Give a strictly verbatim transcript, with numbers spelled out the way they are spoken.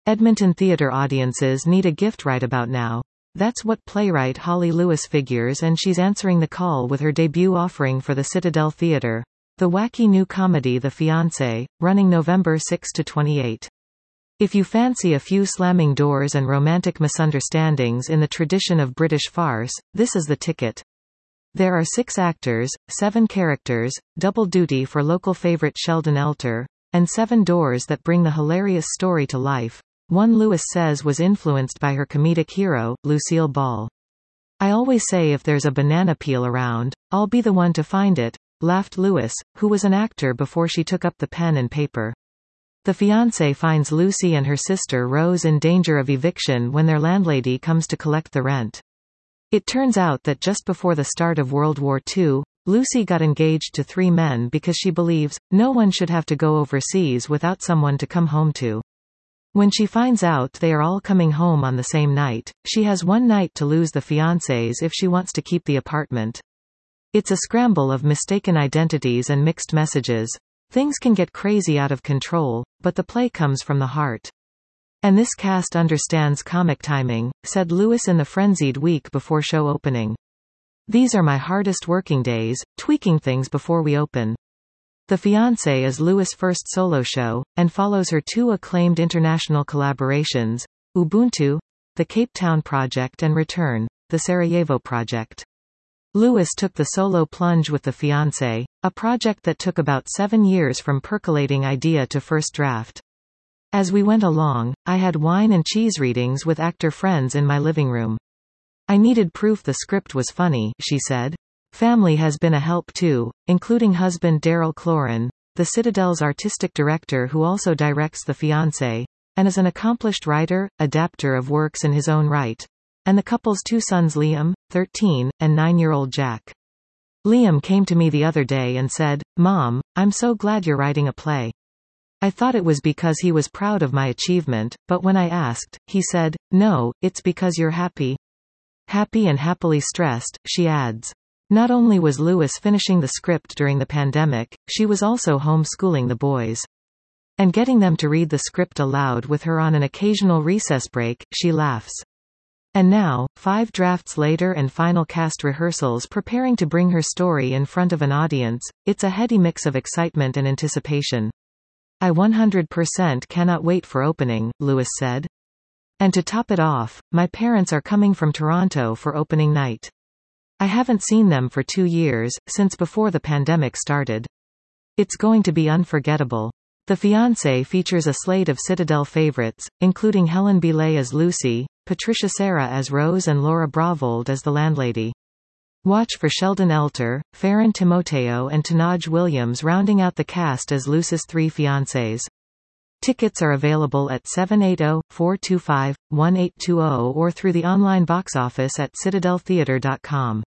Edmonton theatre audiences need a gift right about now. That's what playwright Holly Lewis figures, and she's answering the call with her debut offering for the Citadel Theatre. The wacky new comedy The Fiancé, running November sixth to twenty-eighth. If you fancy a few slamming doors and romantic misunderstandings in the tradition of British farce, this is the ticket. There are six actors, seven characters, double duty for local favourite Sheldon Elter, and seven doors that bring the hilarious story to life. One Lewis says was influenced by her comedic hero, Lucille Ball. "I always say if there's a banana peel around, I'll be the one to find it," laughed Lewis, who was an actor before she took up the pen and paper. The Fiancé finds Lucy and her sister Rose in danger of eviction when their landlady comes to collect the rent. It turns out that just before the start of World War Two, Lucy got engaged to three men because she believes, no one should have to go overseas without someone to come home to. When she finds out they are all coming home on the same night, she has one night to lose the fiancés if she wants to keep the apartment. It's a scramble of mistaken identities and mixed messages. Things can get crazy out of control, but the play comes from the heart. "And this cast understands comic timing," said Lewis in the frenzied week before show opening. "These are my hardest working days, tweaking things before we open." The Fiancé is Lewis' first solo show, and follows her two acclaimed international collaborations, Ubuntu, the Cape Town Project, and Return, the Sarajevo Project. Lewis took the solo plunge with The Fiancé, a project that took about seven years from percolating idea to first draft. "As we went along, I had wine and cheese readings with actor friends in my living room. I needed proof the script was funny," she said. "Family has been a help too, including husband Daryl Cloran, the Citadel's artistic director who also directs The Fiancé, and is an accomplished writer, adapter of works in his own right. And the couple's two sons Liam, thirteen, and nine-year-old Jack. Liam came to me the other day and said, 'Mom, I'm so glad you're writing a play.' I thought it was because he was proud of my achievement, but when I asked, he said, 'No, it's because you're happy.' Happy and happily stressed," she adds. Not only was Lewis finishing the script during the pandemic, she was also homeschooling the boys. And getting them to read the script aloud with her on an occasional recess break, she laughs. And now, five drafts later and final cast rehearsals preparing to bring her story in front of an audience, it's a heady mix of excitement and anticipation. "I one hundred percent cannot wait for opening," Lewis said. "And to top it off, my parents are coming from Toronto for opening night. I haven't seen them for two years, since before the pandemic started. It's going to be unforgettable." The Fiancé features a slate of Citadel favorites, including Helen Belay as Lucy, Patricia Serra as Rose, and Laura Bravold as the landlady. Watch for Sheldon Elter, Farron Timoteo, and Tanaj Williams rounding out the cast as Lucy's three fiancés. Tickets are available at seven eight zero, four two five, one eight two zero or through the online box office at citadel theatre dot com.